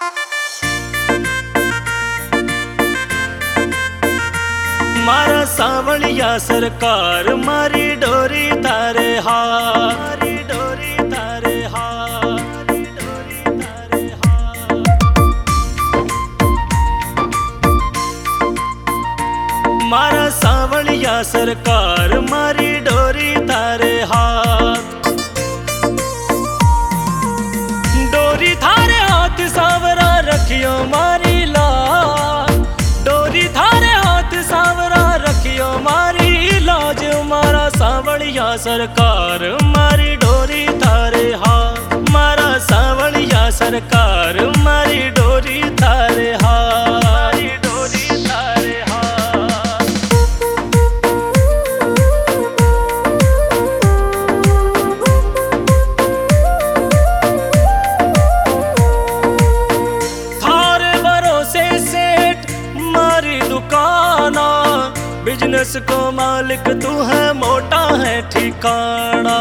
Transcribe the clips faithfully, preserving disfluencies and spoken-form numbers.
मारा सावलिया सरकार मारी डोरी तारे हार, मारी डोरी तारे हार, मारी डोरी तारे हार। मारा सावलिया सरकार मारी डोरी तारे हार, डोरी थारे हाथ सावरा रखियो मारी लाज, डोरी थारे हाथ सावरा रखियो मारी लाज। मारा सावलिया सरकार मारी डोरी थारे हाथ, मारा सावलिया सरकार मारी डोरी थारे हाथ, मारी डोरी थारे हाथ। थारे भरोसे सेठ मारी दुकाना, बिजनेस को मालिक तू है मोटा है ठिकाना।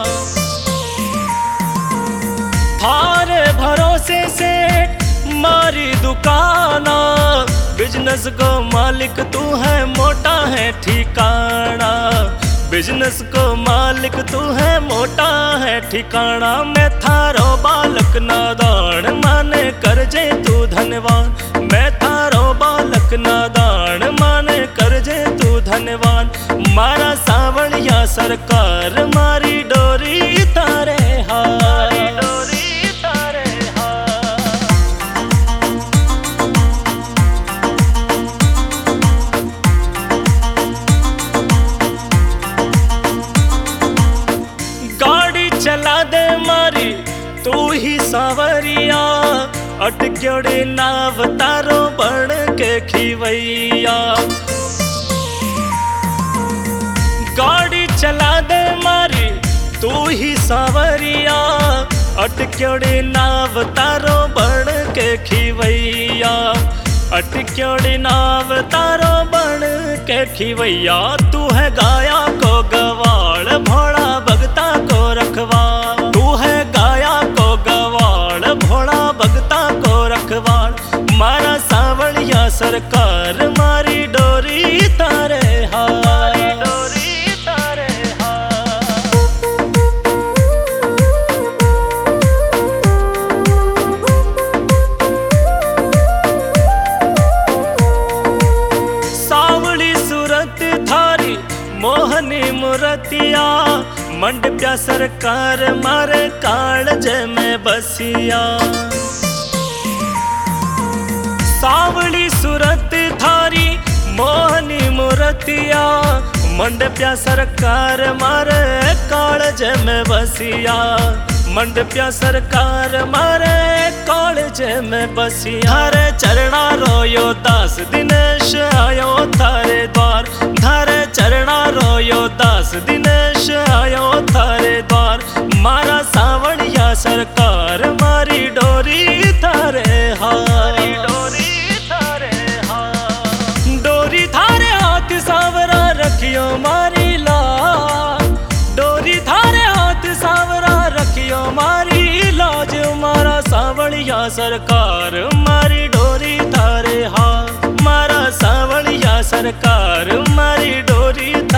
थारे भरोसे से मारी दुकाना, बिजनेस को मालिक तू है मोटा है ठिकाना। बिजनेस को मालिक तू है मोटा है ठिकाना। मैं थारो बालक नादान माने कर जे तू धनवान, मैं थारो बालक नादान माने कर जे तू धनवान। मारा सावलिया सरकार मारी डोरी तारे हार, डोरी तारे हार। गाड़ी चला दे मारी तू ही सावरिया, अटक्योड़े नाव तारो बन के खिवैया। गाड़ी चला दे मारी तू ही सावरिया, अटक्योड़े नाव तारो बन के खिवैया। अटक्योड़े नाव तारो बन के खिवैया। तू है गाया को गवाड़ भोला भगता को रखवाड़, तू है गाया को गवाड़ भोला भगता को रखवाड़। मारा सावलिया सरकार मारी डोरी तारे हार, डोरी तारे हार। सावली सूरत थारी मोहनी मूर्तिया, मंडप्या सरकार मारे कालज में बसिया। सावली सूरत थारी मोहनी मूर्तिया, मंडप्या सरकार मारे कालज में बसिया। मंडप्या सरकार मारे कालज में बसिया। थारे चरणा रोयो दास दिनेश आयो थारे द्वार, थारे चरणा रोयो दास दिनेश आयो थारे द्वार। मारा सावलिया सरकार मारी डोरी थारे हार, डोरी थारे हाथ। डोरी थारे हाथ सावरा रखियो मारी लाज, डोरी थारे हाथ सावरा रखियो मारी लाज। मारा सावलिया सरकार मारी डोरी थारे हाथ, मारा सावलिया सरकार मारी डोरी